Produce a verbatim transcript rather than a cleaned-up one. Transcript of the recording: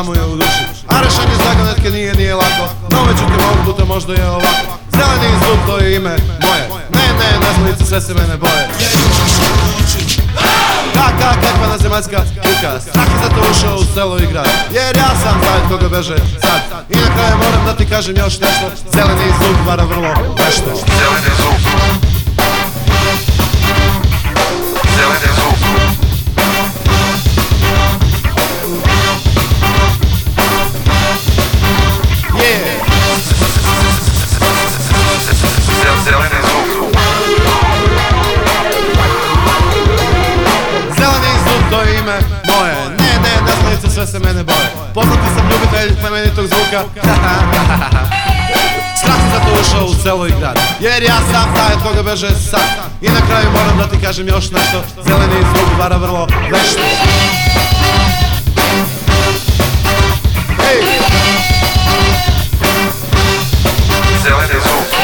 šta mu je u duši. A rešenje zagonetke nije, nije lako, no međutim ovog puta možda je ovako. Zeleni zub, to je ime moje. Ne, ne, nezmonice, sve se mene boje. Kaka, kakva nazemaljska kuka. Strah je zato ušao u selo i grad, jer ja sam taj koga beže sad. I na kraju moram da ti kažem još nešto. Zeleni zub vara vrlo nešto. Zeleni zub. Zeleni zub. Yeah. Zeleni zub. Zeleni zub, to je ime moje. Ne, ne, nezmonice, sve se mene boje. Poznati sam ljubitelj plemenitog zvuka. Strah je zato ušao u selo i grad, jer ja sam taj od koga beže sad. I na kraju moram da ti kažem još nešto. Zeleni zub vara vrlo nešto. Hej! Zeleni zub.